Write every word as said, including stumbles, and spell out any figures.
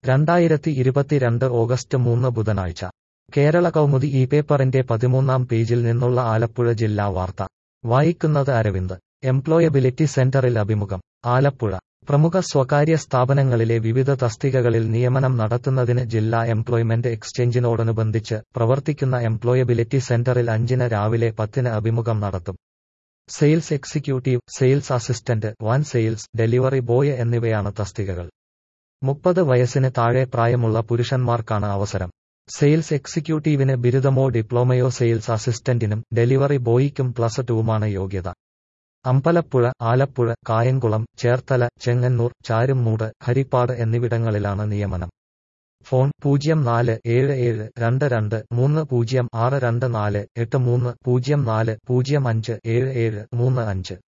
രണ്ടായിരത്തി ഇരുപത്തിരണ്ട് ഓഗസ്റ്റ് മൂന്ന് ബുധനാഴ്ച കേരള കൗമുദി ഈ പേപ്പറിന്റെ പതിമൂന്നാം പേജിൽ നിന്നുള്ള ആലപ്പുഴ ജില്ലാ വാർത്ത വായിക്കുന്നത് അരവിന്ദ്. എംപ്ലോയബിലിറ്റി സെന്ററിൽ അഭിമുഖം. ആലപ്പുഴ. പ്രമുഖ സ്വകാര്യ സ്ഥാപനങ്ങളിലെ വിവിധ തസ്തികകളിൽ നിയമനം നടത്തുന്നതിന് ജില്ലാ എംപ്ലോയ്മെന്റ് എക്സ്ചേഞ്ചിനോടനുബന്ധിച്ച് പ്രവർത്തിക്കുന്ന എംപ്ലോയബിലിറ്റി സെന്ററിൽ അഞ്ചിന് രാവിലെ പത്തിന് അഭിമുഖം നടത്തും. Sales executive, sales assistant, van sales, delivery boy എന്നിവയാണ് തസ്തികകൾ. മുപ്പത് വയസ്സിന് താഴെ പ്രായമുള്ള പുരുഷന്മാർക്കാണ് അവസരം. സെയിൽസ് എക്സിക്യൂട്ടീവിന് ബിരുദമോ ഡിപ്ലോമയോ, സെയിൽസ് അസിസ്റ്റന്റിനും ഡെലിവറി ബോയിക്കും പ്ലസ് ടുവുമാണ് യോഗ്യത. അമ്പലപ്പുഴ, ആലപ്പുഴ, കായംകുളം, ചേർത്തല, ചെങ്ങന്നൂർ, ചാരുമൂട്, ഹരിപ്പാട് എന്നിവിടങ്ങളിലാണ് നിയമനം. ഫോൺ പൂജ്യം നാല് ഏഴ് ഏഴ് രണ്ട് രണ്ട് മൂന്ന് പൂജ്യം ആറ് രണ്ട് നാല് എട്ട് മൂന്ന് പൂജ്യം നാല് പൂജ്യം അഞ്ച് ഏഴ് ഏഴ് മൂന്ന് അഞ്ച്.